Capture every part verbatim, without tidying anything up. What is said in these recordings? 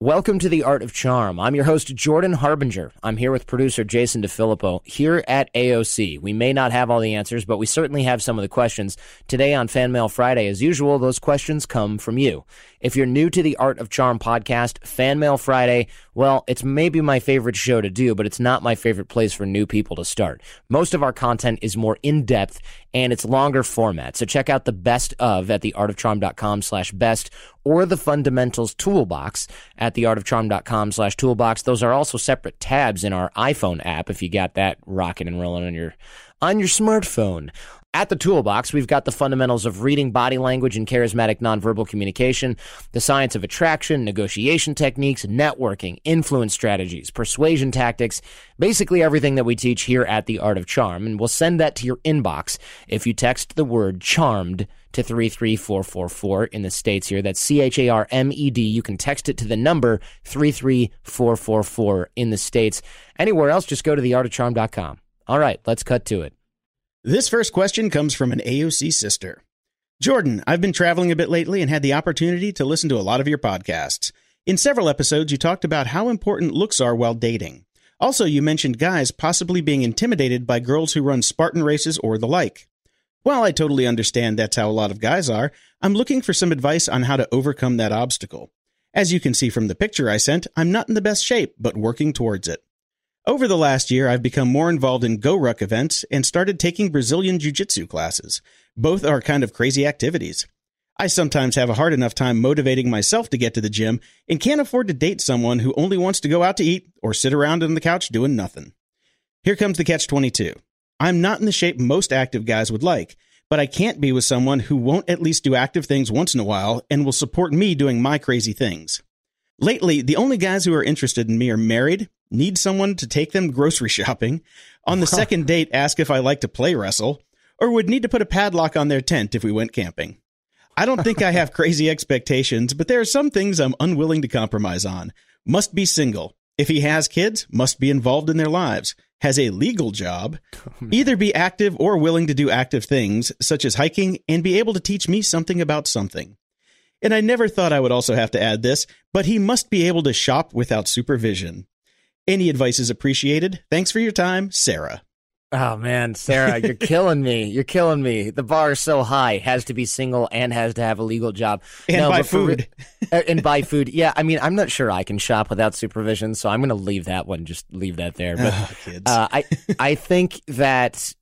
Welcome to The Art of Charm. I'm your host, Jordan Harbinger. I'm here with producer Jason DeFilippo here at A O C. We may not have all the answers, but we certainly have some of the questions. Today on Fan Mail Friday, as usual, those questions come from you. If you're new to the Art of Charm podcast, Fan Mail Friday, well, it's maybe my favorite show to do, but it's not my favorite place for new people to start. Most of our content is more in-depth, and it's longer format. So check out the best of at theartofcharm.com slash best or the fundamentals toolbox at theartofcharm.com slash toolbox. Those are also separate tabs in our iPhone app if you got that rocking and rolling on your on your smartphone. At the toolbox, we've got the fundamentals of reading body language and charismatic nonverbal communication, the science of attraction, negotiation techniques, networking, influence strategies, persuasion tactics, basically everything that we teach here at The Art of Charm. And we'll send that to your inbox if you text the word CHARMED to three three four four four in the States here. That's C H A R M E D. You can text it to the number three three four four four in the States. Anywhere else, just go to the art of charm dot com. All right, let's cut to it. This first question comes from an A O C sister. Jordan, I've been traveling a bit lately and had the opportunity to listen to a lot of your podcasts. In several episodes, you talked about how important looks are while dating. Also, you mentioned guys possibly being intimidated by girls who run Spartan races or the like. While I totally understand that's how a lot of guys are, I'm looking for some advice on how to overcome that obstacle. As you can see from the picture I sent, I'm not in the best shape, but working towards it. Over the last year, I've become more involved in Go-Ruck events and started taking Brazilian Jiu-Jitsu classes. Both are kind of crazy activities. I sometimes have a hard enough time motivating myself to get to the gym and can't afford to date someone who only wants to go out to eat or sit around on the couch doing nothing. Here comes the catch twenty-two. I'm not in the shape most active guys would like, but I can't be with someone who won't at least do active things once in a while and will support me doing my crazy things. Lately, the only guys who are interested in me are married, need someone to take them grocery shopping, on the second date ask if I like to play wrestle, or would need to put a padlock on their tent if we went camping. I don't think I have crazy expectations, but there are some things I'm unwilling to compromise on. Must be single. If he has kids, must be involved in their lives. Has a legal job. Either be active or willing to do active things, such as hiking, and be able to teach me something about something. And I never thought I would also have to add this, but he must be able to shop without supervision. Any advice is appreciated. Thanks for your time, Sarah. Oh, man, Sarah, you're killing me. You're killing me. The bar is so high. Has to be single and has to have a legal job. And no, buy food. Re- and buy food. Yeah, I mean, I'm not sure I can shop without supervision, so I'm going to leave that one. Just leave that there. But oh, kids. Uh, I, I think that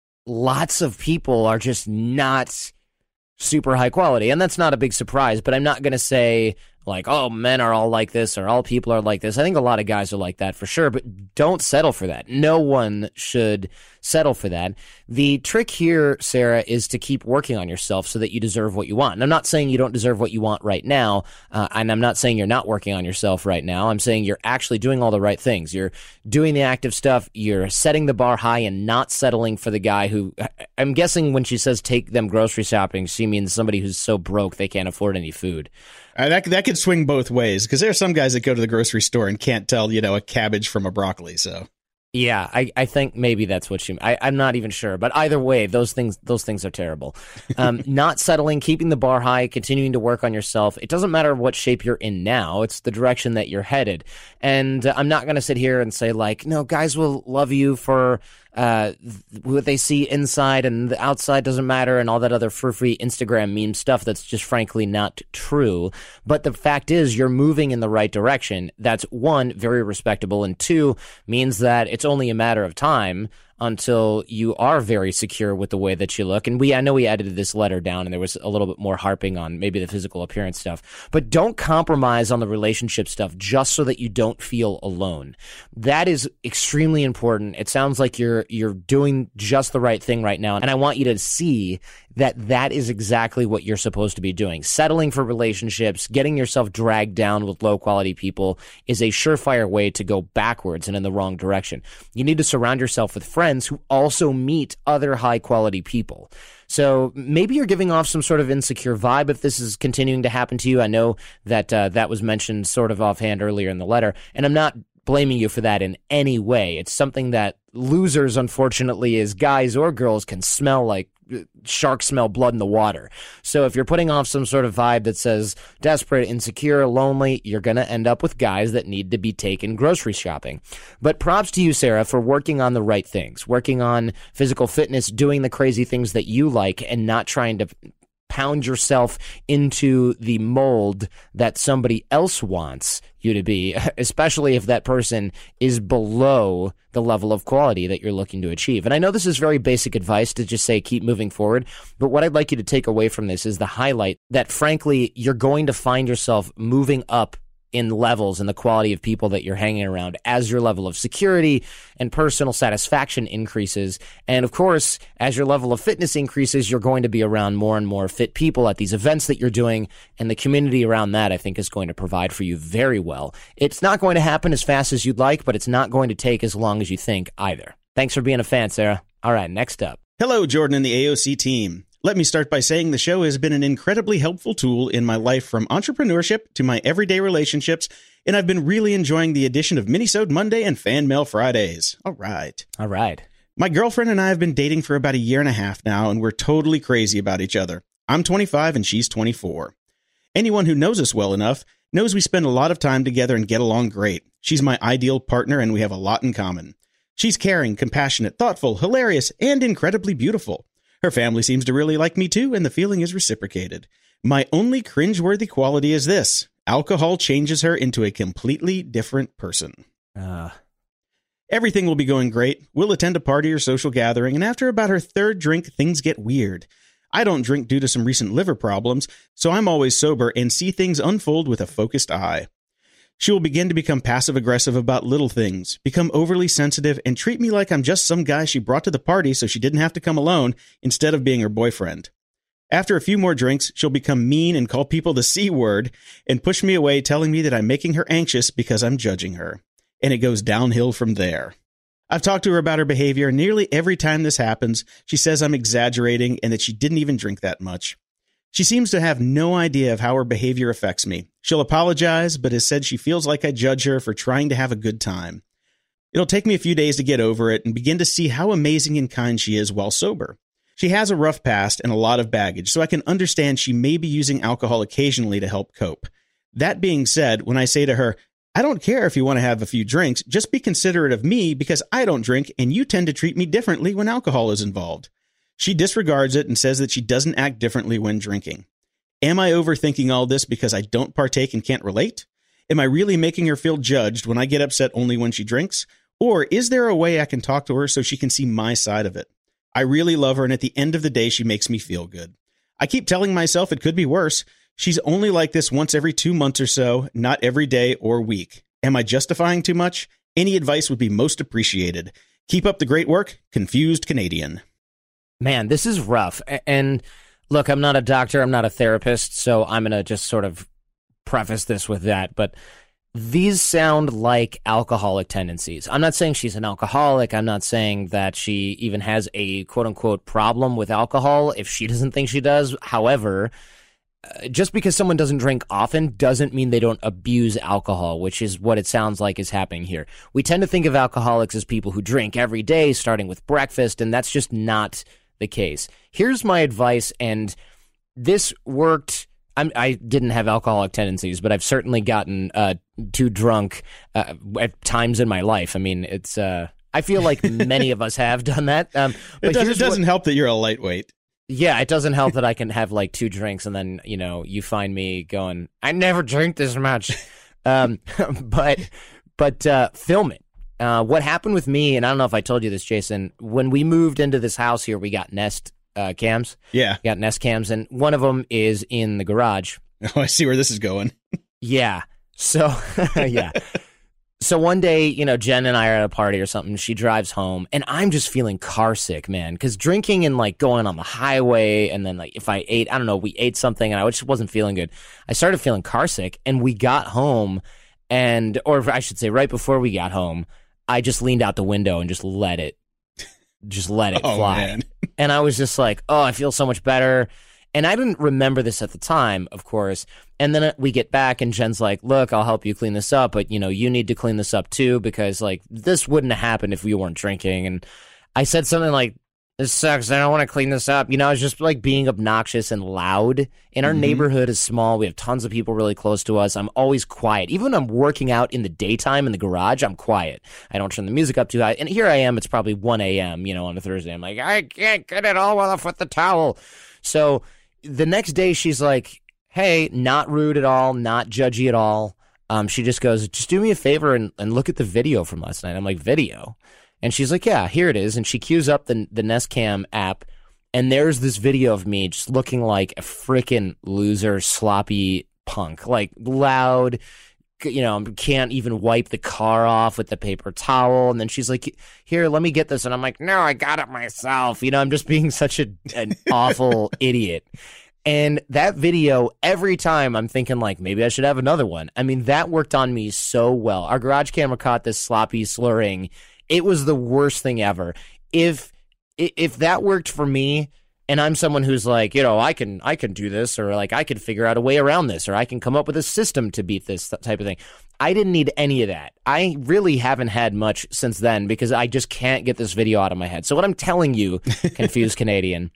lots of people are just not super high quality, and that's not a big surprise, but I'm not going to say like, oh, men are all like this or all people are like this. I think a lot of guys are like that for sure, but don't settle for that. No one should settle for that. The trick here, Sarah, is to keep working on yourself so that you deserve what you want. And I'm not saying you don't deserve what you want right now, uh, and I'm not saying you're not working on yourself right now. I'm saying you're actually doing all the right things. You're doing the active stuff. You're setting the bar high and not settling for the guy who, I'm guessing when she says take them grocery shopping, she means somebody who's so broke they can't afford any food. Uh, that that could swing both ways, because there are some guys that go to the grocery store and can't tell, you know, a cabbage from a broccoli. So, yeah, I, I think maybe that's what she. I, I'm not even sure, but either way, those things those things are terrible. Um, not settling, keeping the bar high, continuing to work on yourself. It doesn't matter what shape you're in now; it's the direction that you're headed. And uh, I'm not going to sit here and say like, no, guys will love you for uh, what they see inside and the outside doesn't matter and all that other frou-frou Instagram meme stuff that's just frankly not true. But the fact is you're moving in the right direction. That's one, very respectable, and two, means that it's only a matter of time until you are very secure with the way that you look. And we, I know we edited this letter down and there was a little bit more harping on maybe the physical appearance stuff, but don't compromise on the relationship stuff just so that you don't feel alone. That is extremely important. It sounds like you're, you're doing just the right thing right now. And I want you to see that that is exactly what you're supposed to be doing. Settling for relationships, getting yourself dragged down with low quality people is a surefire way to go backwards and in the wrong direction. You need to surround yourself with friends who also meet other high quality people. So maybe you're giving off some sort of insecure vibe if this is continuing to happen to you. I know that uh, that was mentioned sort of offhand earlier in the letter, and I'm not blaming you for that in any way. It's something that losers, unfortunately, as guys or girls, can smell like sharks smell blood in the water. So if you're putting off some sort of vibe that says desperate, insecure, lonely, you're going to end up with guys that need to be taken grocery shopping. But props to you, Sarah, for working on the right things, working on physical fitness, doing the crazy things that you like, and not trying to pound yourself into the mold that somebody else wants you to be, especially if that person is below the level of quality that you're looking to achieve. And I know this is very basic advice to just say keep moving forward, but what I'd like you to take away from this is the highlight that, frankly, you're going to find yourself moving up in levels and the quality of people that you're hanging around as your level of security and personal satisfaction increases. And of course, as your level of fitness increases, you're going to be around more and more fit people at these events that you're doing, and the community around that, I think, is going to provide for you very well. It's not going to happen as fast as you'd like, but it's not going to take as long as you think either. Thanks for being a fan, Sarah. All right, next up. Hello, Jordan and the A O C team. Let me start by saying the show has been an incredibly helpful tool in my life, from entrepreneurship to my everyday relationships, and I've been really enjoying the addition of Minisode Monday and Fan Mail Fridays. All right. All right. My girlfriend and I have been dating for about a year and a half now, and we're totally crazy about each other. I'm twenty-five and she's twenty-four. Anyone who knows us well enough knows we spend a lot of time together and get along great. She's my ideal partner, and we have a lot in common. She's caring, compassionate, thoughtful, hilarious, and incredibly beautiful. Her family seems to really like me too, and the feeling is reciprocated. My only cringeworthy quality is this: alcohol changes her into a completely different person. Uh. Everything will be going great. We'll attend a party or social gathering, and after about her third drink, things get weird. I don't drink due to some recent liver problems, so I'm always sober and see things unfold with a focused eye. She will begin to become passive-aggressive about little things, become overly sensitive, and treat me like I'm just some guy she brought to the party so she didn't have to come alone, instead of being her boyfriend. After a few more drinks, she'll become mean and call people the C word and push me away, telling me that I'm making her anxious because I'm judging her. And it goes downhill from there. I've talked to her about her behavior, and nearly every time this happens, she says I'm exaggerating and that she didn't even drink that much. She seems to have no idea of how her behavior affects me. She'll apologize, but has said she feels like I judge her for trying to have a good time. It'll take me a few days to get over it and begin to see how amazing and kind she is while sober. She has a rough past and a lot of baggage, so I can understand she may be using alcohol occasionally to help cope. That being said, when I say to her, I don't care if you want to have a few drinks, just be considerate of me because I don't drink and you tend to treat me differently when alcohol is involved. She disregards it and says that she doesn't act differently when drinking. Am I overthinking all this because I don't partake and can't relate? Am I really making her feel judged when I get upset only when she drinks? Or is there a way I can talk to her so she can see my side of it? I really love her, and at the end of the day, she makes me feel good. I keep telling myself it could be worse. She's only like this once every two months or so, not every day or week. Am I justifying too much? Any advice would be most appreciated. Keep up the great work, Confused Canadian. Man, this is rough. And look, I'm not a doctor, I'm not a therapist, so I'm going to just sort of preface this with that. But these sound like alcoholic tendencies. I'm not saying she's an alcoholic. I'm not saying that she even has a quote-unquote problem with alcohol if she doesn't think she does. However, uh, just because someone doesn't drink often doesn't mean they don't abuse alcohol, which is what it sounds like is happening here. We tend to think of alcoholics as people who drink every day, starting with breakfast, and that's just not the case. Here's my advice, and this worked. I'm, I didn't have alcoholic tendencies, but I've certainly gotten uh, too drunk uh, at times in my life. I mean, it's. Uh, I feel like many of us have done that. Um, but it, does, it doesn't what, help that you're a lightweight. Yeah, it doesn't help that I can have like two drinks, and then you know you find me going, I never drink this much. um, but but uh, film it. Uh, what happened with me, and I don't know if I told you this, Jason, when we moved into this house here, we got Nest uh, cams. Yeah. We got Nest cams, and one of them is in the garage. Oh, I see where this is going. Yeah. So, yeah. So one day, you know, Jen and I are at a party or something. She drives home, and I'm just feeling car sick, man, because drinking and, like, going on the highway, and then, like, if I ate, I don't know, we ate something, and I just wasn't feeling good. I started feeling car sick, and we got home, and, or I should say right before we got home, I just leaned out the window and just let it, just let it oh, fly. Man. And I was just like, oh, I feel so much better. And I didn't remember this at the time, of course. And then we get back and Jen's like, look, I'll help you clean this up, but, you know, you need to clean this up too, because, like, this wouldn't have happened if we weren't drinking. And I said something like, this sucks, I don't want to clean this up. You know, I was just, like, being obnoxious and loud. And our mm-hmm. neighborhood is small. We have tons of people really close to us. I'm always quiet. Even when I'm working out in the daytime in the garage, I'm quiet. I don't turn the music up too high. And here I am, it's probably one a.m., you know, on a Thursday. I'm like, I can't get it all off with the towel. So the next day, she's like, hey, not rude at all, not judgy at all. Um, she just goes, just do me a favor and, and look at the video from last night. I'm like, video? And she's like, yeah, here it is. And she queues up the, the Nest Cam app, and there's this video of me just looking like a freaking loser, sloppy punk, like loud, you know, can't even wipe the car off with the paper towel. And then she's like, here, let me get this. And I'm like, no, I got it myself. You know, I'm just being such a, an awful idiot. And that video, every time I'm thinking, like, maybe I should have another one. I mean, that worked on me so well. Our garage camera caught this sloppy slurring. It was the worst thing ever. If if that worked for me, and I'm someone who's like, you know, I can I can do this, or like I can figure out a way around this, or I can come up with a system to beat this type of thing. I didn't need any of that. I really haven't had much since then because I just can't get this video out of my head. So what I'm telling you, confused Canadian,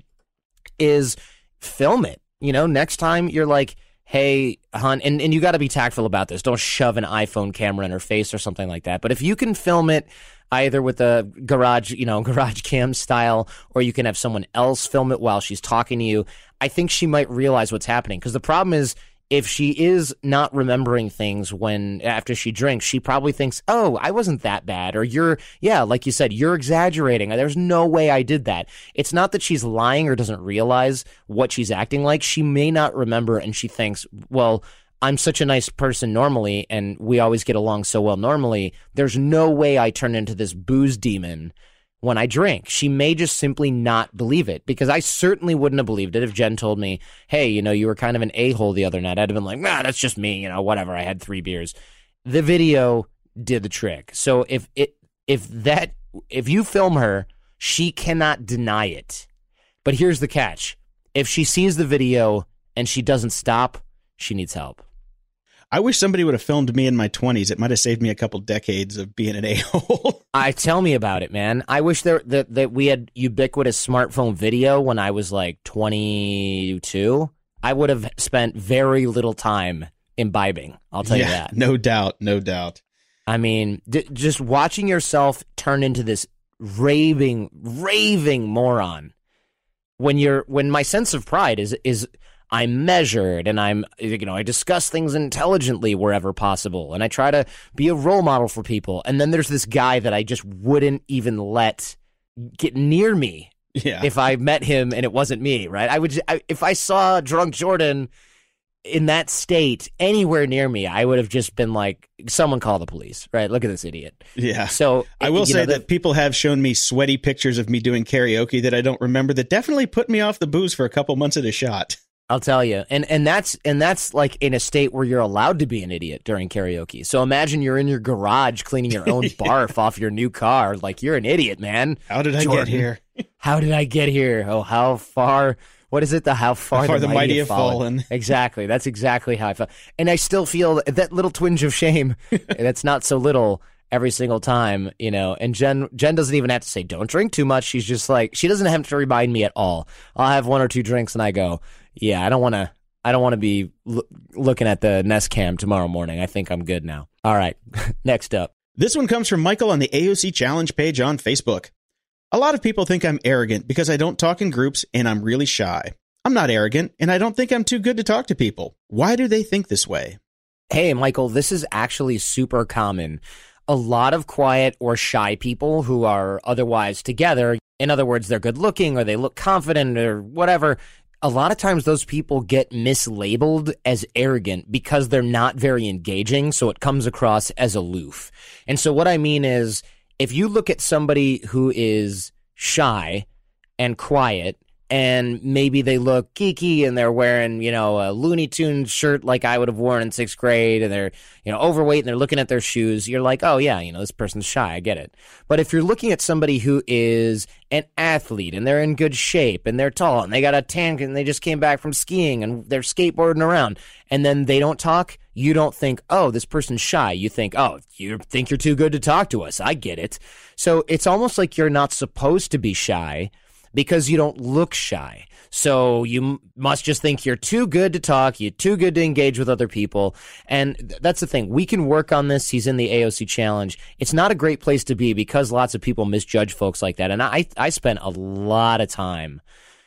is film it. You know, next time you're like, hey, hon, and, and you got to be tactful about this. Don't shove an iPhone camera in her face or something like that. But if you can film it either with a garage, you know, garage cam style, or you can have someone else film it while she's talking to you, I think she might realize what's happening. Because the problem is, if she is not remembering things when after she drinks, she probably thinks, oh, I wasn't that bad. Or you're, yeah, like you said, you're exaggerating. There's no way I did that. It's not that she's lying or doesn't realize what she's acting like. She may not remember, and she thinks, well, I'm such a nice person normally, and we always get along so well normally. There's no way I turn into this booze demon when I drink. She may just simply not believe it, because I certainly wouldn't have believed it if Jen told me, hey, you know, you were kind of an a-hole the other night. I'd have been like, nah, that's just me, you know, whatever. I had three beers. The video did the trick. So if it, if that, if you film her, she cannot deny it. But here's the catch. If she sees the video and she doesn't stop, she needs help. I wish somebody would have filmed me in my twenties. It might have saved me a couple decades of being an a-hole. I tell me about it, man. I wish there that, that we had ubiquitous smartphone video when I was like twenty-two. I would have spent very little time imbibing. I'll tell yeah, you that. No doubt. No doubt. I mean, d- just watching yourself turn into this raving, raving moron when you're, when my sense of pride is, is, I'm measured, and I'm, you know, I discuss things intelligently wherever possible, and I try to be a role model for people. And then there's this guy that I just wouldn't even let get near me yeah. if I met him and it wasn't me, right? I would, I, if I saw drunk Jordan in that state anywhere near me, I would have just been like, someone call the police, right? Look at this idiot. Yeah. So I will say know, that the, people have shown me sweaty pictures of me doing karaoke that I don't remember that definitely put me off the booze for a couple months at a shot. I'll tell you. And and that's and that's like in a state where you're allowed to be an idiot during karaoke. So imagine you're in your garage cleaning your own barf off your new car. Like, you're an idiot, man. How did I Jordan, get here? How did I get here? Oh, how far? What is it? The how far, how far the, the mighty have fallen. fallen. Exactly. That's exactly how I felt. And I still feel that little twinge of shame. That's not so little every single time, you know. And Jen Jen doesn't even have to say, don't drink too much. She's just like, she doesn't have to remind me at all. I'll have one or two drinks and I go, yeah, I don't want to. I don't want to be l- looking at the Nest Cam tomorrow morning. I think I'm good now. All right, next up. This one comes from Michael on the A O C Challenge page on Facebook. A lot of people think I'm arrogant because I don't talk in groups and I'm really shy. I'm not arrogant, and I don't think I'm too good to talk to people. Why do they think this way? Hey, Michael, this is actually super common. A lot of quiet or shy people who are otherwise together, in other words, they're good looking or they look confident or whatever, a lot of times those people get mislabeled as arrogant because they're not very engaging, so it comes across as aloof. And so what I mean is, if you look at somebody who is shy and quiet and maybe they look geeky and they're wearing, you know, a Looney Tunes shirt like I would have worn in sixth grade, and they're, you know, overweight and they're looking at their shoes, you're like, oh yeah, you know, this person's shy, I get it. But if you're looking at somebody who is an athlete and they're in good shape and they're tall and they got a tan and they just came back from skiing and they're skateboarding around, and then they don't talk, you don't think, oh, this person's shy. You think, oh, you think you're too good to talk to us. I get it. So it's almost like you're not supposed to be shy, because you don't look shy. So you m- must just think you're too good to talk, you're too good to engage with other people. And th- that's the thing. We can work on this. He's in the A O C Challenge. It's not a great place to be because lots of people misjudge folks like that. And I, I spent a lot of time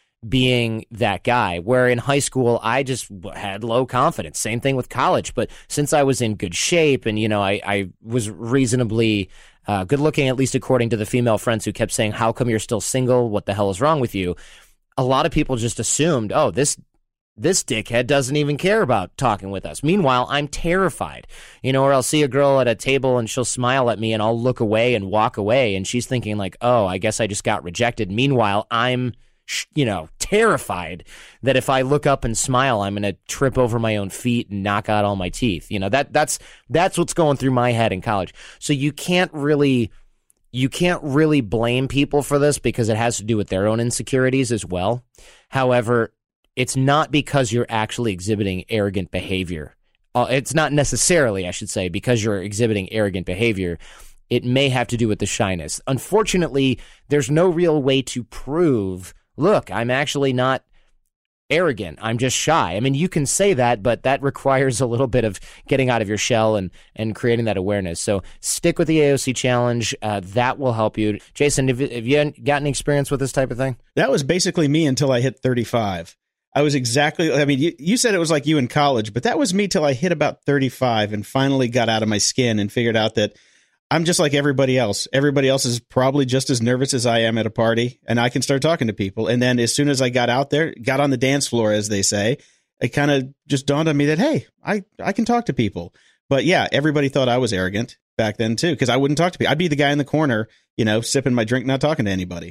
being that guy, where in high school I just had low confidence. Same thing with college. But since I was in good shape and, you know, I, I was reasonably Uh, good looking, at least according to the female friends who kept saying, how come you're still single? What the hell is wrong with you? A lot of people just assumed, oh, this this dickhead doesn't even care about talking with us. Meanwhile, I'm terrified, you know, or I'll see a girl at a table and she'll smile at me and I'll look away and walk away. And she's thinking like, oh, I guess I just got rejected. Meanwhile, I'm, you know, terrified that if I look up and smile, I'm going to trip over my own feet and knock out all my teeth. You know, that that's that's what's going through my head in college. So you can't really you can't really blame people for this because it has to do with their own insecurities as well. However, it's not because you're actually exhibiting arrogant behavior. Uh, it's not necessarily, I should say, because you're exhibiting arrogant behavior. It may have to do with the shyness. Unfortunately, there's no real way to prove, look, I'm actually not arrogant. I'm just shy. I mean, you can say that, but that requires a little bit of getting out of your shell and, and creating that awareness. So stick with the A O C Challenge. Uh, that will help you. Jason, have, have you got any experience with this type of thing? That was basically me until I hit thirty-five. I was exactly, I mean, you, you said it was like you in college, but that was me till I hit about thirty-five and finally got out of my skin and figured out that I'm just like everybody else. Everybody else is probably just as nervous as I am at a party, and I can start talking to people. And then as soon as I got out there, got on the dance floor, as they say, it kind of just dawned on me that, hey, I, I can talk to people. But yeah, everybody thought I was arrogant back then too, because I wouldn't talk to people. I'd be the guy in the corner, you know, sipping my drink, not talking to anybody.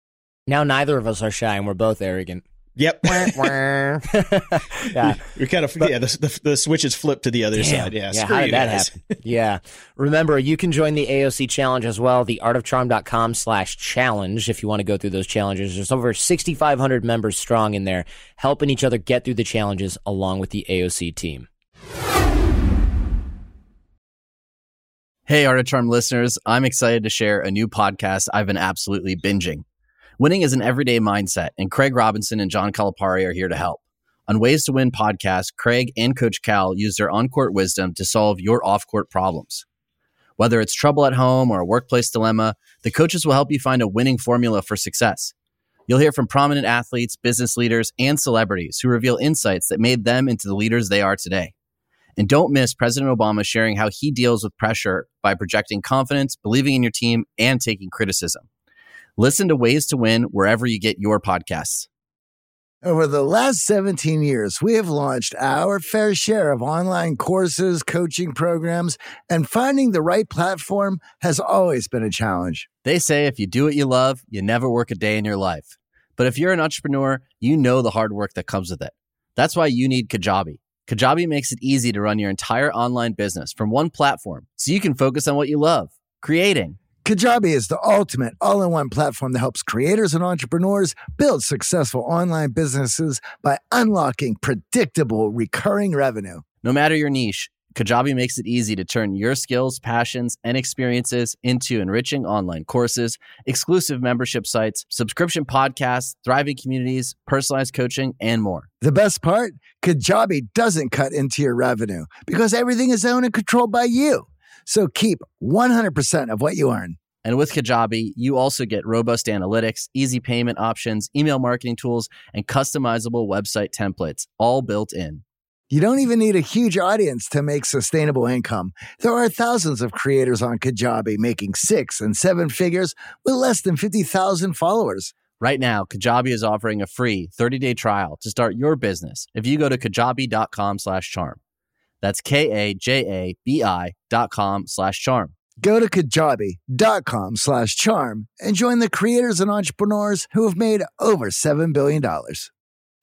Now neither of us are shy, and we're both arrogant. Yep. yeah. You're kind of, but, yeah, the, the, the switch is flipped to the other damn, side. Yeah. yeah how did that guys. happen? Yeah. Remember, you can join the A O C Challenge as well, theartofcharm.com slash challenge if you want to go through those challenges. There's over sixty-five hundred members strong in there, helping each other get through the challenges along with the A O C team. Hey, Art of Charm listeners, I'm excited to share a new podcast I've been absolutely binging. Winning is an everyday mindset, and Craig Robinson and John Calipari are here to help. On Ways to Win podcast, Craig and Coach Cal use their on-court wisdom to solve your off-court problems. Whether it's trouble at home or a workplace dilemma, the coaches will help you find a winning formula for success. You'll hear from prominent athletes, business leaders, and celebrities who reveal insights that made them into the leaders they are today. And don't miss President Obama sharing how he deals with pressure by projecting confidence, believing in your team, and taking criticism. Listen to Ways to Win wherever you get your podcasts. Over the last seventeen years, we have launched our fair share of online courses, coaching programs, and finding the right platform has always been a challenge. They say if you do what you love, you never work a day in your life. But if you're an entrepreneur, you know the hard work that comes with it. That's why you need Kajabi. Kajabi makes it easy to run your entire online business from one platform so you can focus on what you love, creating. Kajabi is the ultimate all-in-one platform that helps creators and entrepreneurs build successful online businesses by unlocking predictable, recurring revenue. No matter your niche, Kajabi makes it easy to turn your skills, passions, and experiences into enriching online courses, exclusive membership sites, subscription podcasts, thriving communities, personalized coaching, and more. The best part? Kajabi doesn't cut into your revenue because everything is owned and controlled by you. So keep one hundred percent of what you earn. And with Kajabi, you also get robust analytics, easy payment options, email marketing tools, and customizable website templates, all built in. You don't even need a huge audience to make sustainable income. There are thousands of creators on Kajabi making six and seven figures with less than fifty thousand followers. Right now, Kajabi is offering a free thirty-day trial to start your business if you go to kajabi.com slash charm. That's K-A-J-A-B-I dot com slash charm. Go to kajabi.com slash charm and join the creators and entrepreneurs who have made over seven billion dollars.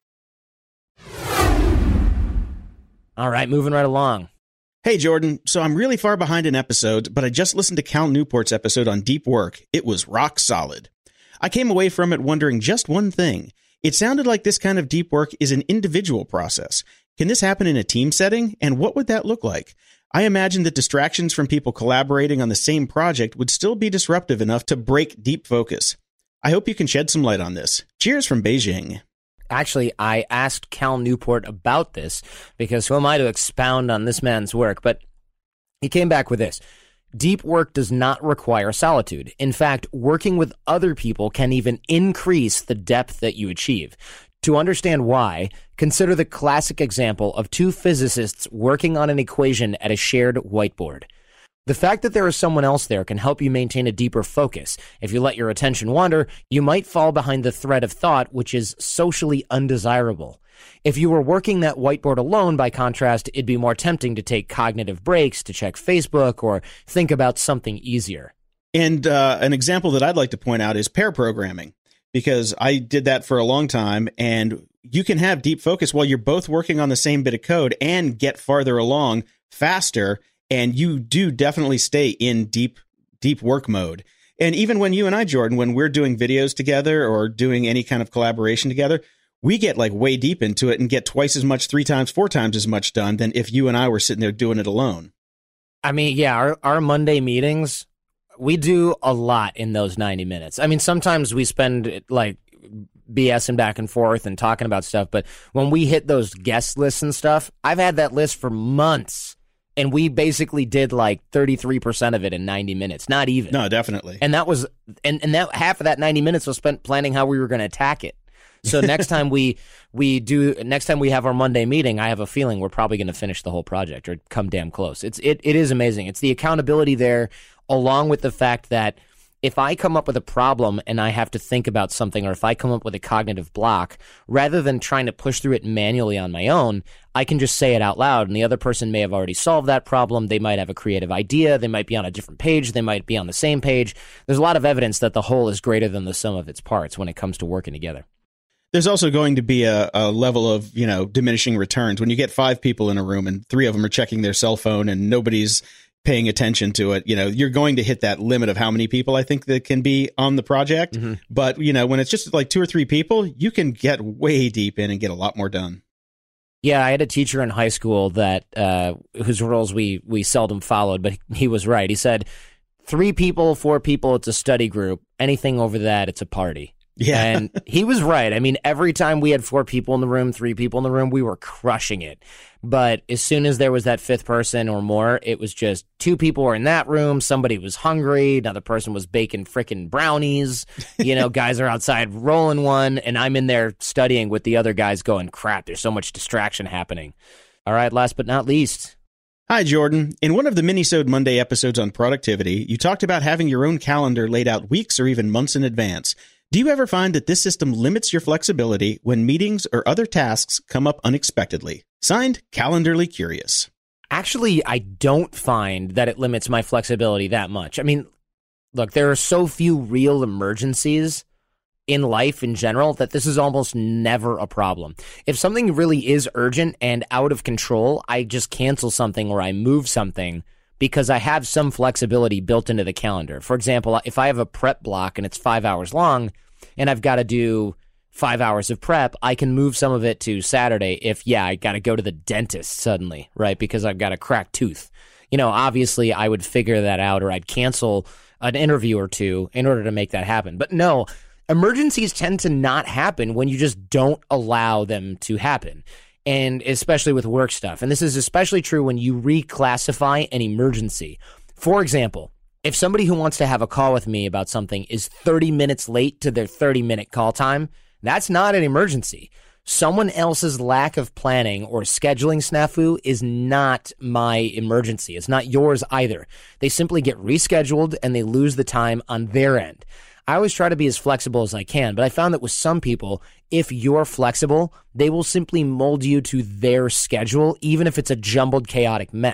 All right, moving right along. Hey, Jordan. So I'm really far behind in episodes, but I just listened to Cal Newport's episode on deep work. It was rock solid. I came away from it wondering just one thing. It sounded like this kind of deep work is an individual process. Can this happen in a team setting? And what would that look like? I imagine that distractions from people collaborating on the same project would still be disruptive enough to break deep focus. I hope you can shed some light on this. Cheers from Beijing. Actually, I asked Cal Newport about this because who am I to expound on this man's work? But he came back with this. Deep work does not require solitude. In fact, working with other people can even increase the depth that you achieve. To understand why, consider the classic example of two physicists working on an equation at a shared whiteboard. The fact that there is someone else there can help you maintain a deeper focus. If you let your attention wander, you might fall behind the thread of thought, which is socially undesirable. If you were working that whiteboard alone, by contrast, it'd be more tempting to take cognitive breaks, to check Facebook, or think about something easier. And uh, an example that I'd like to point out is pair programming, because I did that for a long time, and you can have deep focus while you're both working on the same bit of code and get farther along faster, and you do definitely stay in deep, deep work mode. And even when you and I, Jordan, when we're doing videos together or doing any kind of collaboration together, we get like way deep into it and get twice as much, three times, four times as much done than if you and I were sitting there doing it alone. I mean, yeah, our, our Monday meetings, we do a lot in those ninety minutes. I mean, sometimes we spend like BSing back and forth and talking about stuff, but when we hit those guest lists and stuff, I've had that list for months, and we basically did like thirty-three percent of it in ninety minutes, not even. No, definitely. And that was, and, and that half of that ninety minutes was spent planning how we were going to attack it. So next time we we do, next time we have our Monday meeting, I have a feeling we're probably going to finish the whole project or come damn close. It's it it is amazing. It's the accountability there, along with the fact that if I come up with a problem and I have to think about something, or if I come up with a cognitive block, rather than trying to push through it manually on my own, I can just say it out loud, and the other person may have already solved that problem. They might have a creative idea. They might be on a different page. They might be on the same page. There's a lot of evidence that the whole is greater than the sum of its parts when it comes to working together. There's also going to be a, a level of, you know, diminishing returns. When you get five people in a room and three of them are checking their cell phone and nobody's paying attention to it, you know, you're going to hit that limit of how many people I think that can be on the project. Mm-hmm. But, you know, when it's just like two or three people, you can get way deep in and get a lot more done. Yeah, I had a teacher in high school that uh, whose rules we we seldom followed, but he was right. He said, three people, four people, it's a study group. Anything over that, it's a party. Yeah. And he was right. I mean, every time we had four people in the room, three people in the room, we were crushing it. But as soon as there was that fifth person or more, it was just two people were in that room. Somebody was hungry. Another person was baking frickin' brownies. You know, guys are outside rolling one, and I'm in there studying with the other guys going, crap, there's so much distraction happening. All right, last but not least. Hi, Jordan. In one of the Minisode Monday episodes on productivity, you talked about having your own calendar laid out weeks or even months in advance. Do you ever find that this system limits your flexibility when meetings or other tasks come up unexpectedly? Signed, Calendarly Curious. Actually, I don't find that it limits my flexibility that much. I mean, look, there are so few real emergencies in life in general that this is almost never a problem. If something really is urgent and out of control, I just cancel something or I move something because I have some flexibility built into the calendar. For example, if I have a prep block and it's five hours long and I've got to do five hours of prep, I can move some of it to Saturday if, yeah, I got to go to the dentist suddenly, right? Because I've got a cracked tooth. You know, obviously I would figure that out, or I'd cancel an interview or two in order to make that happen. But no, emergencies tend to not happen when you just don't allow them to happen. And especially with work stuff. And this is especially true when you reclassify an emergency. For example, if somebody who wants to have a call with me about something is thirty minutes late to their thirty-minute call time, that's not an emergency. Someone else's lack of planning or scheduling snafu is not my emergency. It's not yours either. They simply get rescheduled and they lose the time on their end. I always try to be as flexible as I can, but I found that with some people, if you're flexible, they will simply mold you to their schedule, even if it's a jumbled, chaotic mess.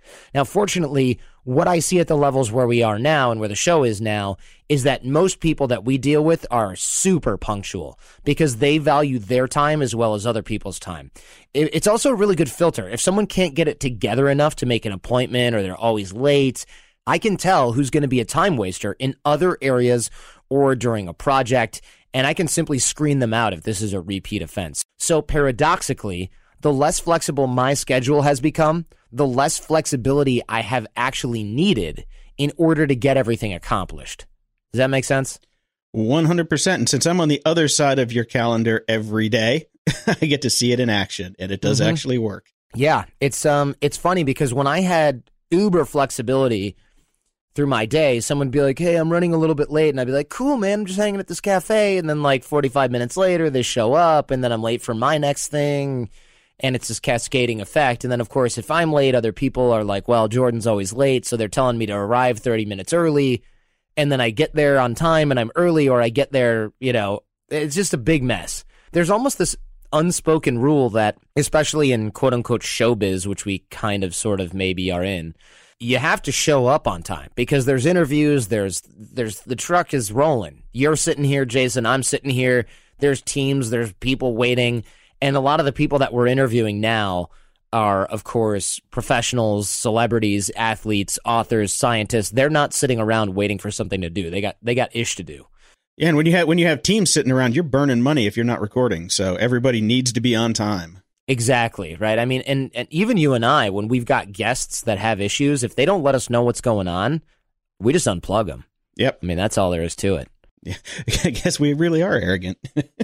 Now, fortunately, what I see at the levels where we are now and where the show is now is that most people that we deal with are super punctual because they value their time as well as other people's time. It's also a really good filter. If someone can't get it together enough to make an appointment or they're always late, I can tell who's going to be a time waster in other areas or during a project, and I can simply screen them out if this is a repeat offense. So paradoxically, the less flexible my schedule has become, the less flexibility I have actually needed in order to get everything accomplished. Does that make sense? one hundred percent. And since I'm on the other side of your calendar every day, I get to see it in action, and it does mm-hmm. actually work. Yeah, it's um, it's funny because when I had uber flexibility through my day, someone would be like, hey, I'm running a little bit late. And I'd be like, cool, man, I'm just hanging at this cafe. And then like forty-five minutes later, they show up, and then I'm late for my next thing. And it's this cascading effect. And then, of course, if I'm late, other people are like, well, Jordan's always late, so they're telling me to arrive thirty minutes early. And then I get there on time and I'm early, or I get there, you know, it's just a big mess. There's almost this unspoken rule that, especially in quote-unquote showbiz, which we kind of sort of maybe are in, you have to show up on time because there's interviews, there's there's the truck is rolling. You're sitting here, Jason, I'm sitting here. There's teams, there's people waiting. And a lot of the people that we're interviewing now are, of course, professionals, celebrities, athletes, authors, scientists. They're not sitting around waiting for something to do. They got they got ish to do. Yeah, and when you have when you have teams sitting around, you're burning money if you're not recording. So everybody needs to be on time. Exactly, right? I mean, and, and even you and I, when we've got guests that have issues, if they don't let us know what's going on, we just unplug them. Yep. I mean, that's all there is to it. Yeah, I guess we really are arrogant.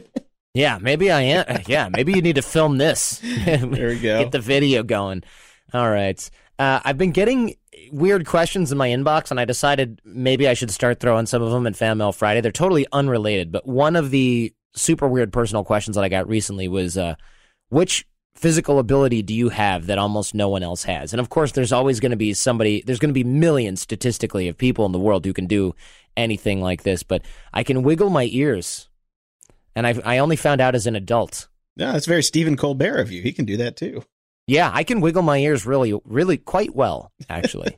Yeah, maybe I am. Yeah, maybe you need to film this. There we go. Get the video going. All right. Uh, I've been getting weird questions in my inbox, and I decided maybe I should start throwing some of them in Fan Mail Friday. They're totally unrelated, but one of the super weird personal questions that I got recently was, uh, which physical ability do you have that almost no one else has? And of course, there's always going to be somebody, there's going to be millions statistically of people in the world who can do anything like this, but I can wiggle my ears. And I I only found out as an adult. Yeah, that's very Stephen Colbert of you. He can do that too. Yeah, I can wiggle my ears really, really quite well, actually.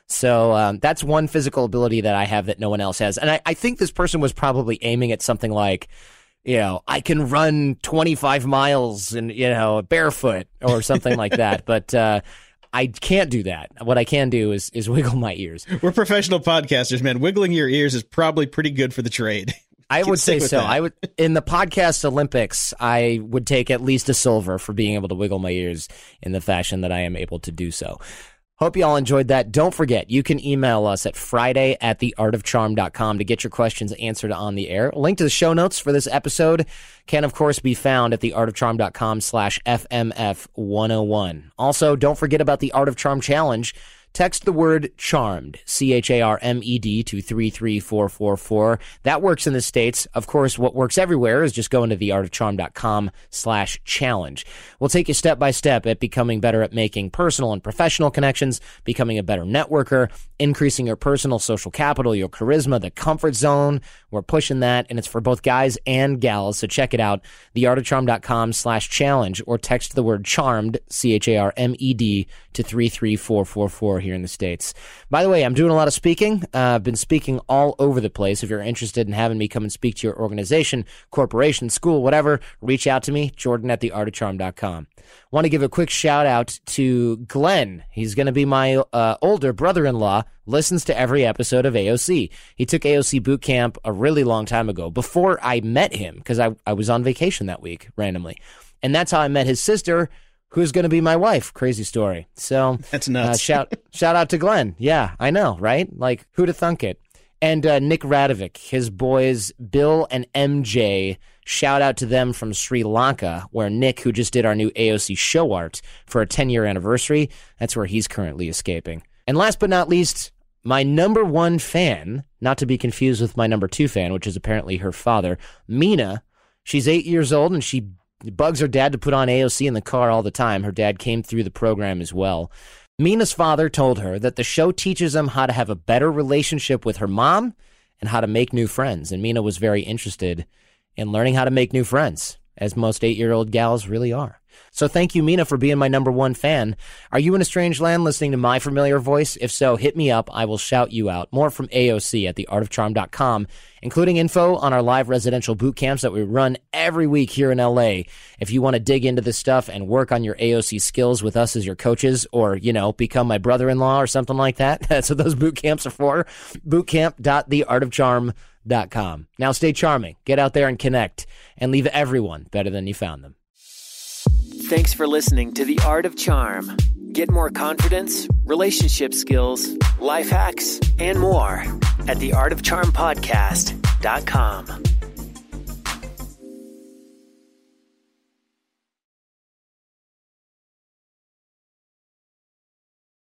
So um, that's one physical ability that I have that no one else has. And I, I think this person was probably aiming at something like, you know, I can run twenty-five miles and, you know, barefoot or something like that. But uh, I can't do that. What I can do is is wiggle my ears. We're professional podcasters, man. Wiggling your ears is probably pretty good for the trade. I would say so. That. I would in the podcast Olympics, I would take at least a silver for being able to wiggle my ears in the fashion that I am able to do so. Hope you all enjoyed that. Don't forget, you can email us at Friday at the art of charm dot com to get your questions answered on the air. A link to the show notes for this episode can, of course, be found at the art of charm dot com slash F M F one oh one. Also, don't forget about the Art of Charm Challenge. Text the word CHARMED, C H A R M E D, to three three four four four. That works in the States. Of course, what works everywhere is just going to the art of charm dot com slash challenge. We'll take you step by step at becoming better at making personal and professional connections, becoming a better networker, increasing your personal social capital, your charisma, the comfort zone. We're pushing that, and it's for both guys and gals, so check it out, the art of charm dot com slash challenge, or text the word CHARMED, C H A R M E D, to three three four four four here in the States. By the way, I'm doing a lot of speaking. Uh, I've been speaking all over the place. If you're interested in having me come and speak to your organization, corporation, school, whatever, reach out to me, Jordan at the art of charm dot com. Want to give a quick shout out to Glenn. He's going to be my uh, older brother-in-law, listens to every episode of A O C. He took A O C boot camp a really long time ago, before I met him, because I, I was on vacation that week randomly. And that's how I met his sister, who's going to be my wife. Crazy story. So that's nuts. Uh, shout shout out to Glenn. Yeah, I know, right? Like, who'd have thunk it? And uh, Nick Radovic, his boys Bill and M J. Shout out to them from Sri Lanka, where Nick, who just did our new A O C show art for a ten-year anniversary, that's where he's currently escaping. And last but not least, my number one fan, not to be confused with my number two fan, which is apparently her father, Mina. She's eight years old, and she bugs her dad to put on A O C in the car all the time. Her dad came through the program as well. Mina's father told her that the show teaches them how to have a better relationship with her mom and how to make new friends. And Mina was very interested in learning how to make new friends, as most eight-year-old gals really are. So thank you, Mina, for being my number one fan. Are you in a strange land listening to my familiar voice? If so, hit me up. I will shout you out. More from A O C at the art of charm dot com, including info on our live residential boot camps that we run every week here in L A. If you want to dig into this stuff and work on your A O C skills with us as your coaches, or, you know, become my brother-in-law or something like that, that's what those boot camps are for. bootcamp dot the art of charm dot com. Now stay charming, get out there and connect, and leave everyone better than you found them. Thanks for listening to The Art of Charm. Get more confidence, relationship skills, life hacks, and more at the art of charm podcast dot com.